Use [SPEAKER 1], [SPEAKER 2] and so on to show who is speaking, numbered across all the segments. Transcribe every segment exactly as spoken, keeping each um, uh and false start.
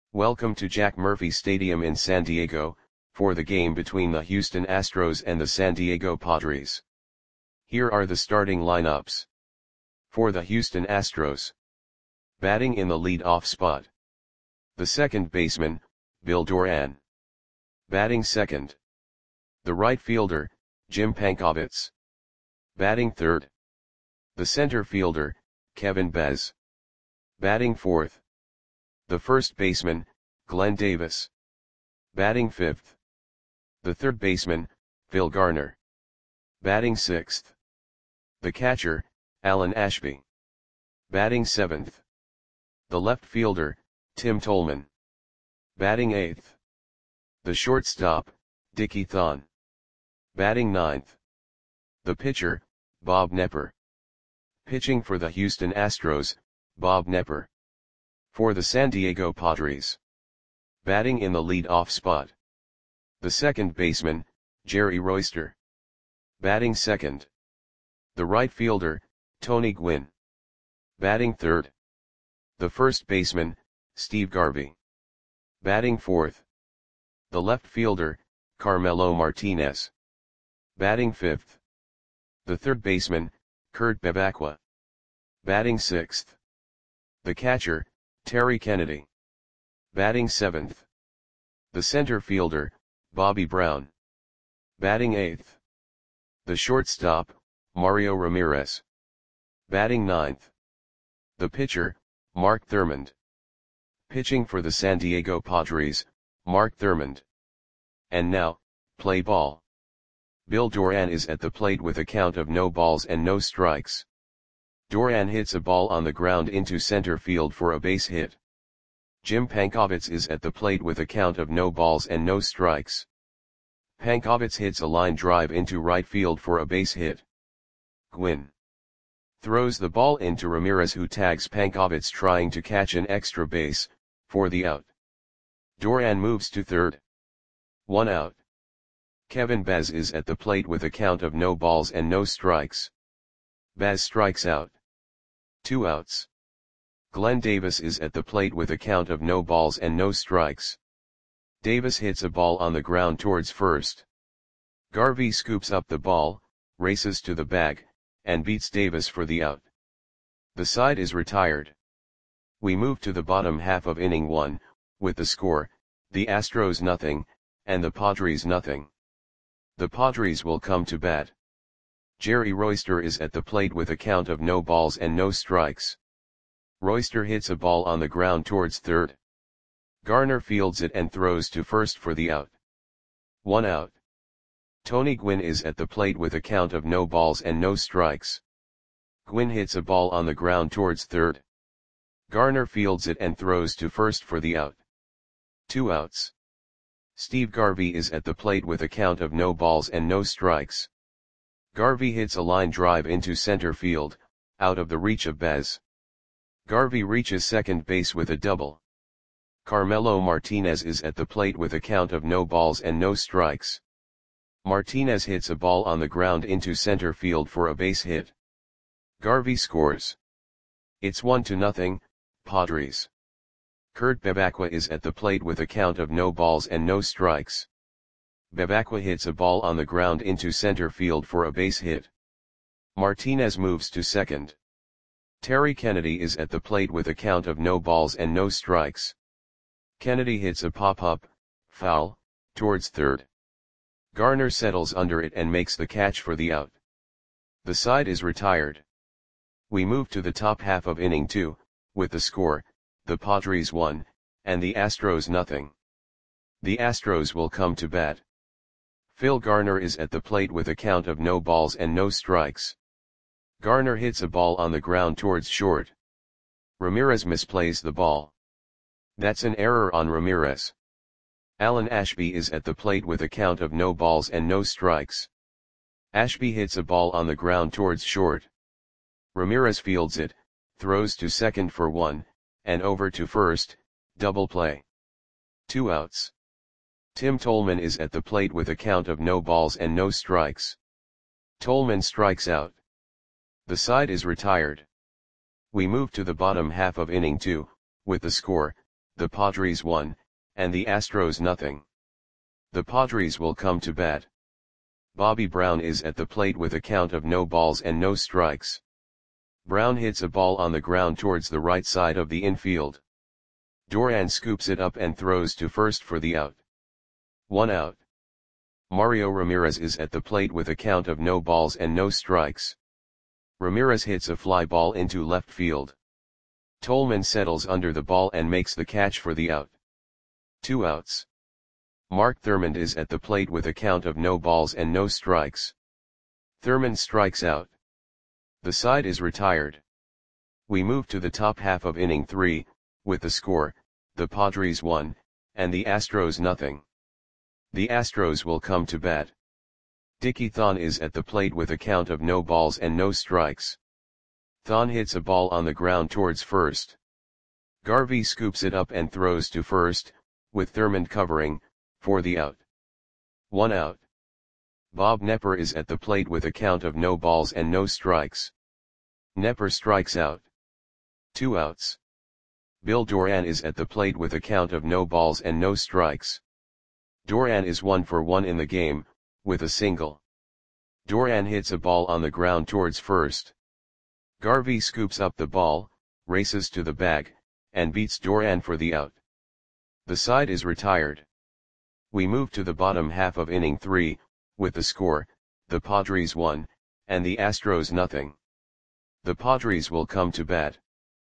[SPEAKER 1] Welcome to Jack Murphy Stadium in San Diego, for the game between the Houston Astros and the San Diego Padres. Here are the starting lineups. For the Houston Astros. Batting in the lead-off spot. The second baseman, Bill Doran. Batting second. The right fielder, Jim Pankovits. Batting third. The center fielder, Kevin Bez. Batting fourth. The first baseman, Glenn Davis. Batting fifth. The third baseman, Phil Garner. Batting sixth. The catcher, Alan Ashby. Batting seventh. The left fielder, Tim Tolman. Batting eighth. The shortstop, Dickie Thon. Batting ninth. The pitcher, Bob Knepper. Pitching for the Houston Astros, Bob Knepper. For the San Diego Padres. Batting in the lead-off spot. The second baseman, Jerry Royster. Batting second. The right fielder, Tony Gwynn. Batting third. The first baseman, Steve Garvey. Batting fourth. The left fielder, Carmelo Martinez. Batting fifth. The third baseman, Kurt Bevacqua. Batting sixth. The catcher, Terry Kennedy. Batting seventh. The center fielder, Bobby Brown. Batting eighth. The shortstop, Mario Ramirez. Batting ninth. The pitcher, Mark Thurmond. Pitching for the San Diego Padres, Mark Thurmond. And now, play ball. Bill Doran is at the plate with a count of no balls and no strikes. Doran hits a ball on the ground into center field for a base hit. Jim Pankovits is at the plate with a count of no balls and no strikes. Pankovits hits a line drive into right field for a base hit. Gwynn throws the ball into Ramirez, who tags Pankovits trying to catch an extra base, for the out. Doran moves to third. One out. Kevin Bez is at the plate with a count of no balls and no strikes. Bez strikes out. Two outs. Glenn Davis is at the plate with a count of no balls and no strikes. Davis hits a ball on the ground towards first. Garvey scoops up the ball, races to the bag, and beats Davis for the out. The side is retired. We move to the bottom half of inning one, with the score, the Astros nothing, and the Padres nothing. The Padres will come to bat. Jerry Royster is at the plate with a count of no balls and no strikes. Royster hits a ball on the ground towards third. Garner fields it and throws to first for the out. One out. Tony Gwynn is at the plate with a count of no balls and no strikes. Gwynn hits a ball on the ground towards third. Garner fields it and throws to first for the out. Two outs. Steve Garvey is at the plate with a count of no balls and no strikes. Garvey hits a line drive into center field, out of the reach of Bez. Garvey reaches second base with a double. Carmelo Martinez is at the plate with a count of no balls and no strikes. Martinez hits a ball on the ground into center field for a base hit. Garvey scores. It's one to nothing, Padres. Kurt Bevacqua is at the plate with a count of no balls and no strikes. Bevacqua hits a ball on the ground into center field for a base hit. Martinez moves to second. Terry Kennedy is at the plate with a count of no balls and no strikes. Kennedy hits a pop-up, foul, towards third. Garner settles under it and makes the catch for the out. The side is retired. We move to the top half of inning two, with the score, the Padres one, and the Astros nothing. The Astros will come to bat. Phil Garner is at the plate with a count of no balls and no strikes. Garner hits a ball on the ground towards short. Ramirez misplays the ball. That's an error on Ramirez. Alan Ashby is at the plate with a count of no balls and no strikes. Ashby hits a ball on the ground towards short. Ramirez fields it, throws to second for one, and over to first, double play. Two outs. Tim Tolman is at the plate with a count of no balls and no strikes. Tolman strikes out. The side is retired. We move to the bottom half of inning two, with the score, the Padres one, and the Astros nothing. The Padres will come to bat. Bobby Brown is at the plate with a count of no balls and no strikes. Brown hits a ball on the ground towards the right side of the infield. Duran scoops it up and throws to first for the out. One out. Mario Ramirez is at the plate with a count of no balls and no strikes. Ramirez hits a fly ball into left field. Tolman settles under the ball and makes the catch for the out. Two outs. Mark Thurmond is at the plate with a count of no balls and no strikes. Thurmond strikes out. The side is retired. We move to the top half of inning three, with the score, the Padres one, and the Astros nothing. The Astros will come to bat. Dickie Thon is at the plate with a count of no balls and no strikes. Thon hits a ball on the ground towards first. Garvey scoops it up and throws to first, with Thurmond covering, for the out. One out. Bob Knepper is at the plate with a count of no balls and no strikes. Knepper strikes out. Two outs. Bill Duran is at the plate with a count of no balls and no strikes. Duran is one for one in the game, with a single. Duran hits a ball on the ground towards first. Garvey scoops up the ball, races to the bag, and beats Duran for the out. The side is retired. We move to the bottom half of inning three, with the score, the Padres one, and the Astros nothing. The Padres will come to bat.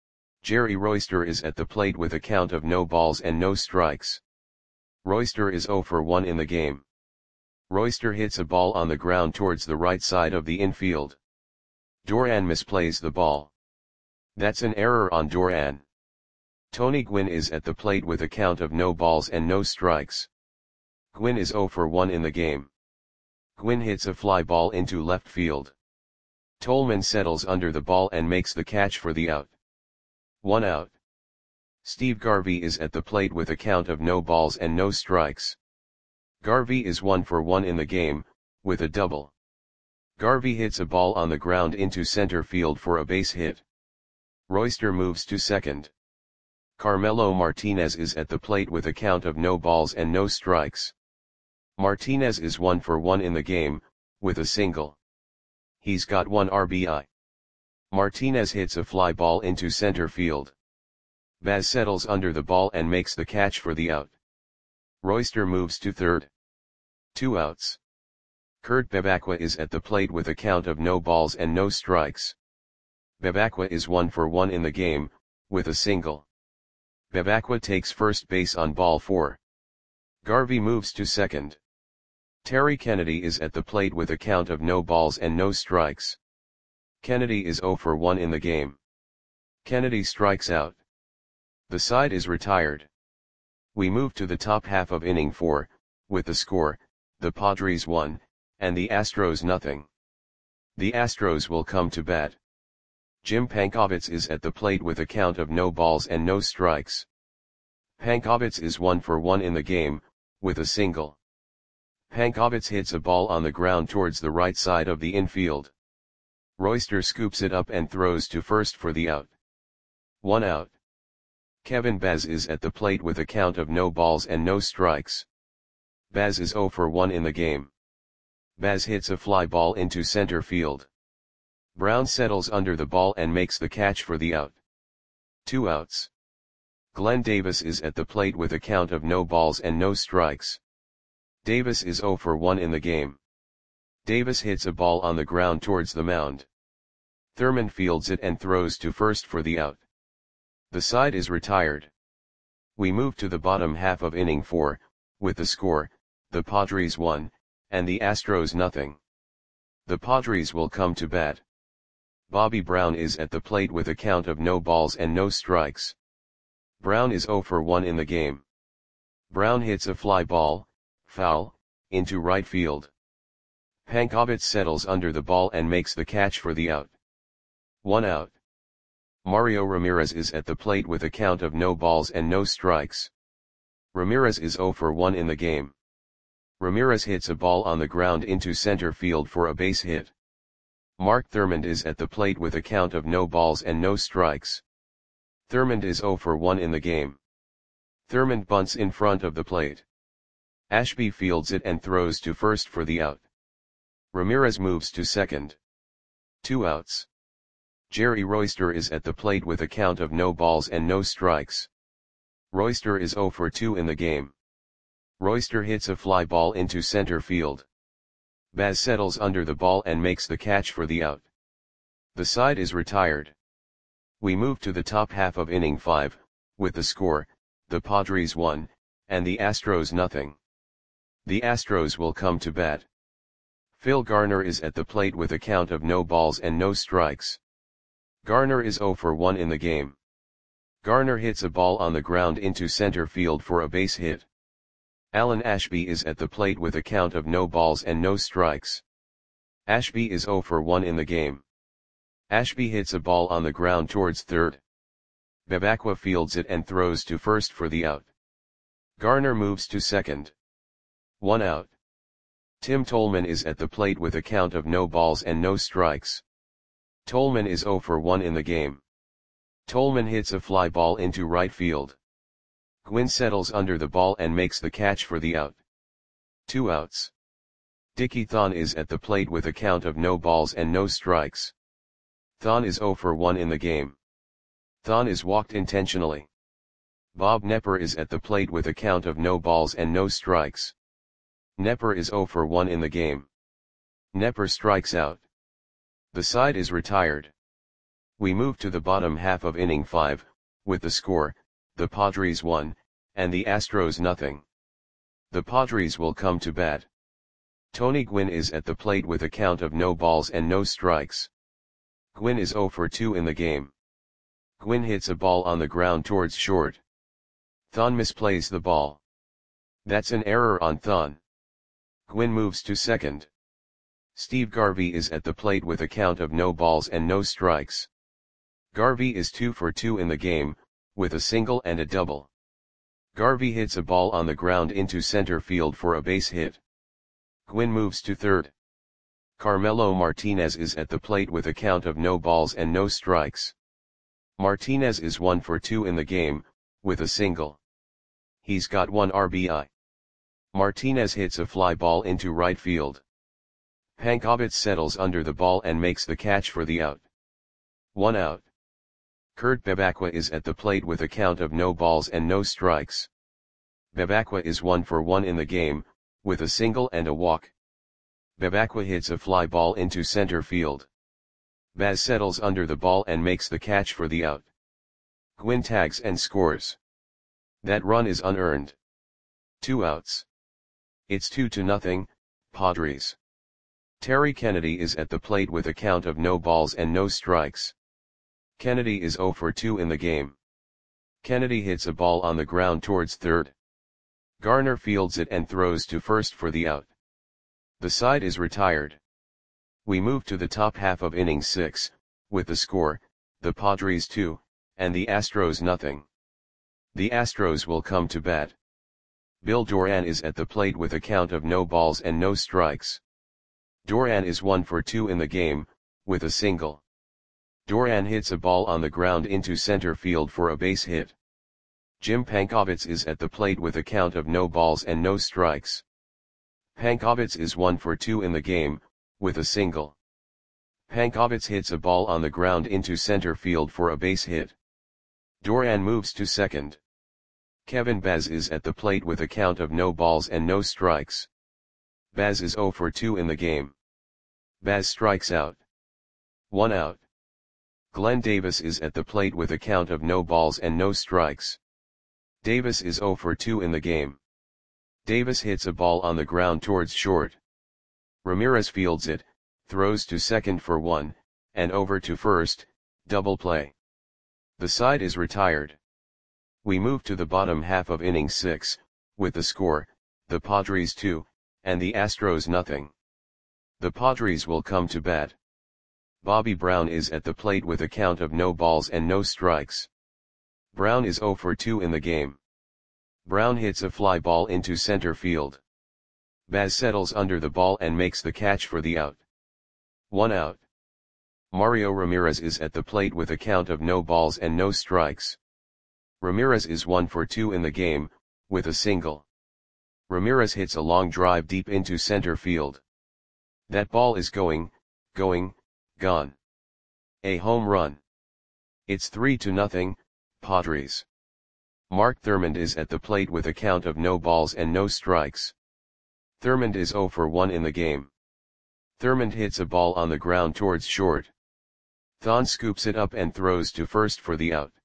[SPEAKER 1] Jerry Royster is at the plate with a count of no balls and no strikes. Royster is zero for one in the game. Royster hits a ball on the ground towards the right side of the infield. Duran misplays the ball. That's an error on Duran. Tony Gwynn is at the plate with a count of no balls and no strikes. Gwynn is zero for one in the game. Gwynn hits a fly ball into left field. Tolman settles under the ball and makes the catch for the out. One out. Steve Garvey is at the plate with a count of no balls and no strikes. Garvey is one for one in the game, with a double. Garvey hits a ball on the ground into center field for a base hit. Royster moves to second. Carmelo Martinez is at the plate with a count of no balls and no strikes. Martinez is one for one in the game, with a single. He's got one R B I. Martinez hits a fly ball into center field. Baz settles under the ball and makes the catch for the out. Royster moves to third. Two outs. Kurt Bevacqua is at the plate with a count of no balls and no strikes. Bevacqua is one for one in the game, with a single. Bevacqua takes first base on ball four. Garvey moves to second. Terry Kennedy is at the plate with a count of no balls and no strikes. Kennedy is zero for one in the game. Kennedy strikes out. The side is retired. We move to the top half of inning four, with the score, the Padres one, and the Astros nothing. The Astros will come to bat. Jim Pankovitz is at the plate with a count of no balls and no strikes. Pankovitz is one for one in the game, with a single. Pankovitz hits a ball on the ground towards the right side of the infield. Royster scoops it up and throws to first for the out. One out. Kevin Baz is at the plate with a count of no balls and no strikes. Baz is zero for one in the game. Baz hits a fly ball into center field. Brown settles under the ball and makes the catch for the out. Two outs. Glenn Davis is at the plate with a count of no balls and no strikes. Davis is zero for one in the game. Davis hits a ball on the ground towards the mound. Thurmond fields it and throws to first for the out. The side is retired. We move to the bottom half of inning four, with the score, the Padres one, and the Astros nothing. The Padres will come to bat. Bobby Brown is at the plate with a count of no balls and no strikes. Brown is zero for one in the game. Brown hits a fly ball, foul, into right field. Pankovitz settles under the ball and makes the catch for the out. One out. Mario Ramirez is at the plate with a count of no balls and no strikes. Ramirez is zero for one in the game. Ramirez hits a ball on the ground into center field for a base hit. Mark Thurmond is at the plate with a count of no balls and no strikes. Thurmond is zero for one in the game. Thurmond bunts in front of the plate. Ashby fields it and throws to first for the out. Ramirez moves to second. Two outs. Jerry Royster is at the plate with a count of no balls and no strikes. Royster is oh for two in the game. Royster hits a fly ball into center field. Baz settles under the ball and makes the catch for the out. The side is retired. We move to the top half of inning five, with the score, the Padres one, and the Astros nothing. The Astros will come to bat. Phil Garner is at the plate with a count of no balls and no strikes. Garner is oh for one in the game. Garner hits a ball on the ground into center field for a base hit. Alan Ashby is at the plate with a count of no balls and no strikes. Ashby is oh for one in the game. Ashby hits a ball on the ground towards third. Bebacqua fields it and throws to first for the out. Garner moves to second. One out. Tim Tolman is at the plate with a count of no balls and no strikes. Tolman is oh for one in the game. Tolman hits a fly ball into right field. Gwynn settles under the ball and makes the catch for the out. Two outs. Dickie Thon is at the plate with a count of no balls and no strikes. Thon is oh for one in the game. Thon is walked intentionally. Bob Knepper is at the plate with a count of no balls and no strikes. Knepper is oh for one in the game. Knepper strikes out. The side is retired. We move to the bottom half of inning five, with the score, the Padres one, and the Astros nothing. The Padres will come to bat. Tony Gwynn is at the plate with a count of no balls and no strikes. Gwynn is oh for two in the game. Gwynn hits a ball on the ground towards short. Thon misplays the ball. That's an error on Thon. Gwynn moves to second. Steve Garvey is at the plate with a count of no balls and no strikes. Garvey is two for two in the game, with a single and a double. Garvey hits a ball on the ground into center field for a base hit. Gwynn moves to third. Carmelo Martinez is at the plate with a count of no balls and no strikes. Martinez is one for two in the game, with a single. He's got one R B I. Martinez hits a fly ball into right field. Pankowitz settles under the ball and makes the catch for the out. One out. Kurt Bebacqua is at the plate with a count of no balls and no strikes. Bebacqua is one for one in the game, with a single and a walk. Bebacqua hits a fly ball into center field. Baz settles under the ball and makes the catch for the out. Gwynn tags and scores. That run is unearned. Two outs. It's two to nothing, Padres. Terry Kennedy is at the plate with a count of no balls and no strikes. Kennedy is oh for two in the game. Kennedy hits a ball on the ground towards third. Garner fields it and throws to first for the out. The side is retired. We move to the top half of inning six, with the score, the Padres two, and the Astros nothing. The Astros will come to bat. Bill Doran is at the plate with a count of no balls and no strikes. Doran is one for two in the game, with a single. Doran hits a ball on the ground into center field for a base hit. Jim Pankowitz is at the plate with a count of no balls and no strikes. Pankowitz is one for two in the game, with a single. Pankowitz hits a ball on the ground into center field for a base hit. Doran moves to second. Kevin Baz is at the plate with a count of no balls and no strikes. Baz is oh for two in the game. Baz strikes out. One out. Glenn Davis is at the plate with a count of no balls and no strikes. Davis is oh for two in the game. Davis hits a ball on the ground towards short. Ramirez fields it, throws to second for one, and over to first, double play. The side is retired. We move to the bottom half of inning six, with the score, the Padres two, and the Astros nothing. The Padres will come to bat. Bobby Brown is at the plate with a count of no balls and no strikes. Brown is oh for two in the game. Brown hits a fly ball into center field. Baz settles under the ball and makes the catch for the out. One out. Mario Ramirez is at the plate with a count of no balls and no strikes. Ramirez is one for two in the game, with a single. Ramirez hits a long drive deep into center field. That ball is going, going, gone. A home run. It's three to nothing, Padres. Mark Thurmond is at the plate with a count of no balls and no strikes. Thurmond is zero for one in the game. Thurmond hits a ball on the ground towards short. Thon scoops it up and throws to first for the out.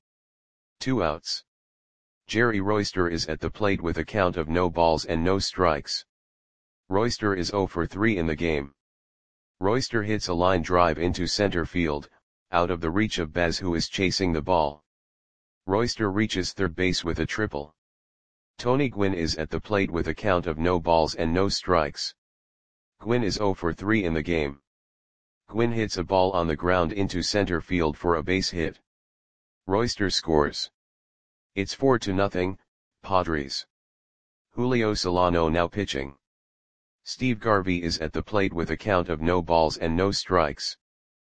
[SPEAKER 1] Two outs. Jerry Royster is at the plate with a count of no balls and no strikes. Royster is zero for three in the game. Royster hits a line drive into center field, out of the reach of Baz, who is chasing the ball. Royster reaches third base with a triple. Tony Gwynn is at the plate with a count of no balls and no strikes. Gwynn is zero for three in the game. Gwynn hits a ball on the ground into center field for a base hit. Royster scores. It's four to nothing, Padres. Julio Solano now pitching. Steve Garvey is at the plate with a count of no balls and no strikes.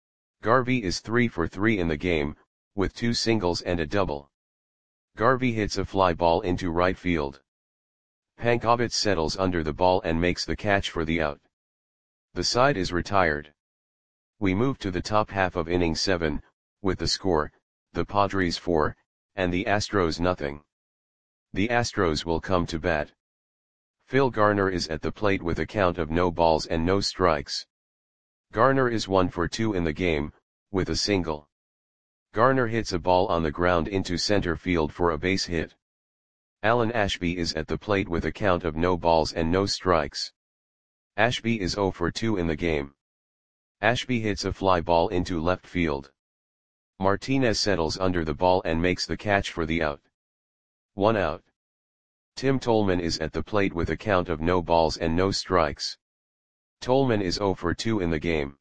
[SPEAKER 1] Garvey is three for three in the game, with two singles and a double. Garvey hits a fly ball into right field. Pankovitz settles under the ball and makes the catch for the out. The side is retired. We move to the top half of inning seven, with the score, the Padres four, and the Astros nothing. The Astros will come to bat. Phil Garner is at the plate with a count of no balls and no strikes. Garner is one for two in the game, with a single. Garner hits a ball on the ground into center field for a base hit. Alan Ashby is at the plate with a count of no balls and no strikes. Ashby is zero for two in the game. Ashby hits a fly ball into left field. Martinez settles under the ball and makes the catch for the out. One out. Tim Tolman is at the plate with a count of no balls and no strikes. Tolman is zero for two in the game.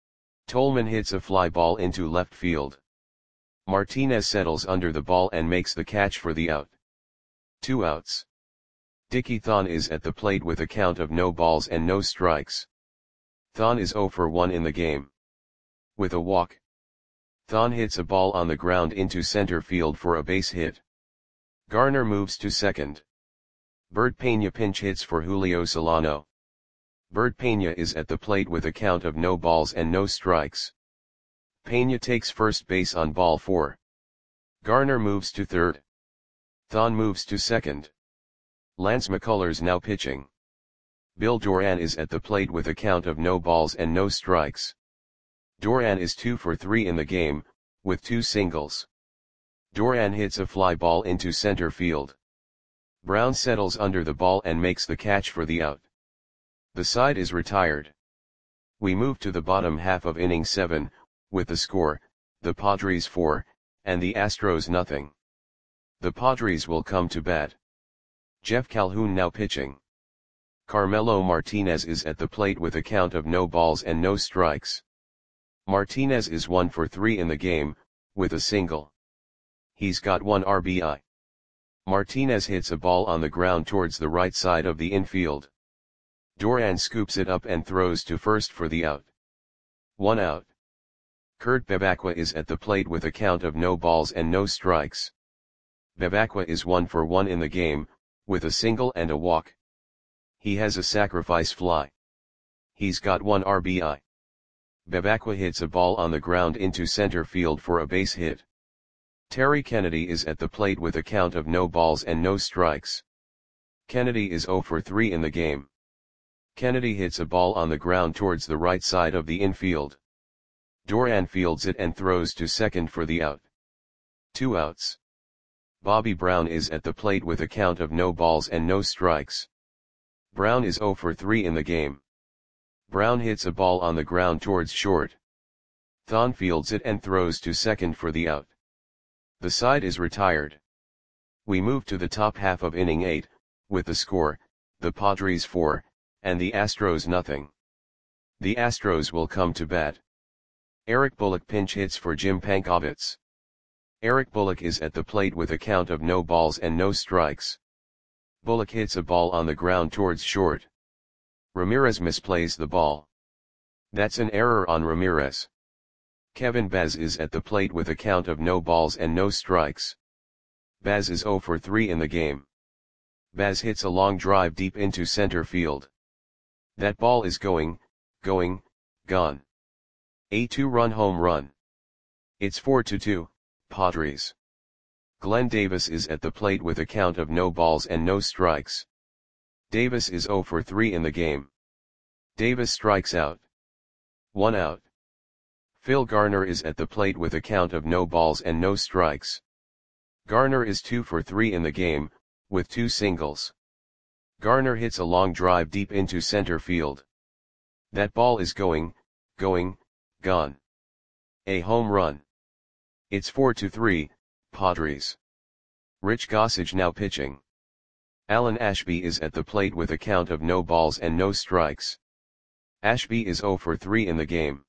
[SPEAKER 1] Tolman hits a fly ball into left field. Martinez settles under the ball and makes the catch for the out. Two outs. Dickie Thon is at the plate with a count of no balls and no strikes. Thon is zero for one in the game. With a walk. Thon hits a ball on the ground into center field for a base hit. Garner moves to second. Bert Pena pinch hits for Julio Solano. Bert Pena is at the plate with a count of no balls and no strikes. Pena takes first base on ball four. Garner moves to third. Thon moves to second. Lance McCullers now pitching. Bill Doran is at the plate with a count of no balls and no strikes. Doran is two for three in the game, with two singles. Doran hits a fly ball into center field. Brown settles under the ball and makes the catch for the out. The side is retired. We move to the bottom half of inning seven, with the score, the Padres four, and the Astros nothing. The Padres will come to bat. Jeff Calhoun now pitching. Carmelo Martinez is at the plate with a count of no balls and no strikes. Martinez is one for three in the game, with a single. He's got one R B I. Martinez hits a ball on the ground towards the right side of the infield. Doran scoops it up and throws to first for the out. One out. Kurt Bevacqua is at the plate with a count of no balls and no strikes. Bevacqua is one for one in the game, with a single and a walk. He has a sacrifice fly. He's got one R B I. Bevacqua hits a ball on the ground into center field for a base hit. Terry Kennedy is at the plate with a count of no balls and no strikes. Kennedy is zero for three in the game. Kennedy hits a ball on the ground towards the right side of the infield. Doran fields it and throws to second for the out. Two outs. Bobby Brown is at the plate with a count of no balls and no strikes. Brown is zero for three in the game. Brown hits a ball on the ground towards short. Thon fields it and throws to second for the out. The side is retired. We move to the top half of inning eight, with the score, the Padres four, and the Astros nothing. The Astros will come to bat. Eric Bullock pinch hits for Jim Pankovitz. Eric Bullock is at the plate with a count of no balls and no strikes. Bullock hits a ball on the ground towards short. Ramirez misplays the ball. That's an error on Ramirez. Kevin Baz is at the plate with a count of no balls and no strikes. Baz is zero for three in the game. Baz hits a long drive deep into center field. That ball is going, going, gone. A two-run home run. It's four to two, Padres. Glenn Davis is at the plate with a count of no balls and no strikes. Davis is zero for three in the game. Davis strikes out. One out. Phil Garner is at the plate with a count of no balls and no strikes. Garner is two for three in the game, with two singles. Garner hits a long drive deep into center field. That ball is going, going, gone. A home run. It's four to three, Padres. Rich Gossage now pitching. Alan Ashby is at the plate with a count of no balls and no strikes. Ashby is zero for three in the game.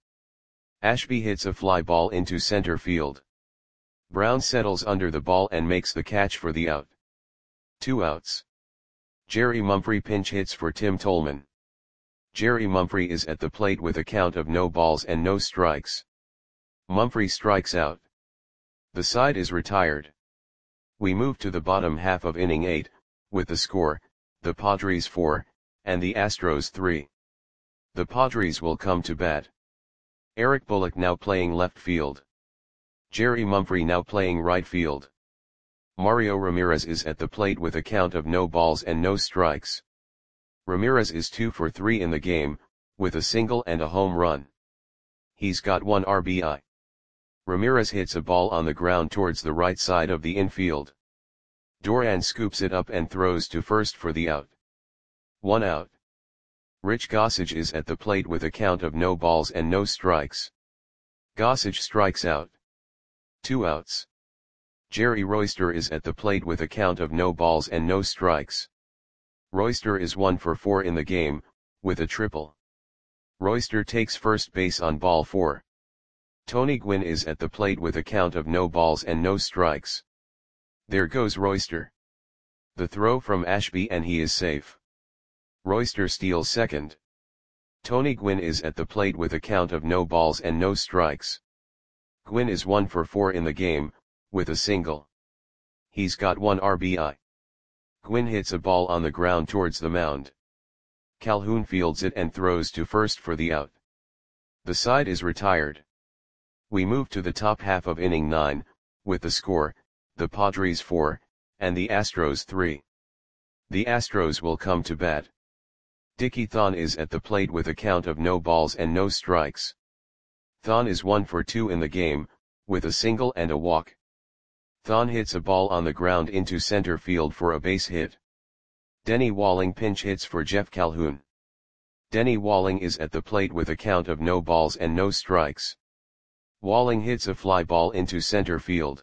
[SPEAKER 1] Ashby hits a fly ball into center field. Brown settles under the ball and makes the catch for the out. Two outs. Jerry Mumphrey pinch hits for Tim Tolman. Jerry Mumphrey is at the plate with a count of no balls and no strikes. Mumphrey strikes out. The side is retired. We move to the bottom half of inning eight, with the score, the Padres four, and the Astros three. The Padres will come to bat. Eric Bullock now playing left field. Jerry Mumphrey now playing right field. Mario Ramirez is at the plate with a count of no balls and no strikes. Ramirez is two for three in the game, with a single and a home run. He's got one R B I. Ramirez hits a ball on the ground towards the right side of the infield. Duran scoops it up and throws to first for the out. One out. Rich Gossage is at the plate with a count of no balls and no strikes. Gossage strikes out. Two outs. Jerry Royster is at the plate with a count of no balls and no strikes. Royster is one for four in the game, with a triple. Royster takes first base on ball four. Tony Gwynn is at the plate with a count of no balls and no strikes. There goes Royster. The throw from Ashby and he is safe. Royster steals second. Tony Gwynn is at the plate with a count of no balls and no strikes. Gwynn is one for four in the game, with a single. He's got one R B I. Gwynn hits a ball on the ground towards the mound. Calhoun fields it and throws to first for the out. The side is retired. We move to the top half of inning nine, with the score, the Padres four, and the Astros three. The Astros will come to bat. Dickie Thon is at the plate with a count of no balls and no strikes. Thon is one for two in the game, with a single and a walk. Thon hits a ball on the ground into center field for a base hit. Denny Walling pinch hits for Jeff Calhoun. Denny Walling is at the plate with a count of no balls and no strikes. Walling hits a fly ball into center field.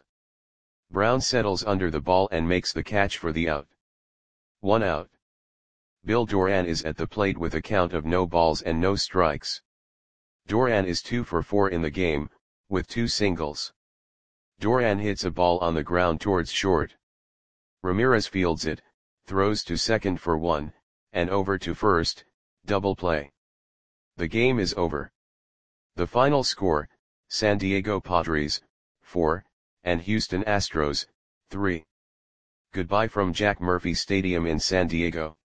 [SPEAKER 1] Brown settles under the ball and makes the catch for the out. One out. Bill Duran is at the plate with a count of no balls and no strikes. Duran is two for four in the game, with two singles. Duran hits a ball on the ground towards short. Ramirez fields it, throws to second for one, and over to first, double play. The game is over. The final score, San Diego Padres, four, and Houston Astros, three. Goodbye from Jack Murphy Stadium in San Diego.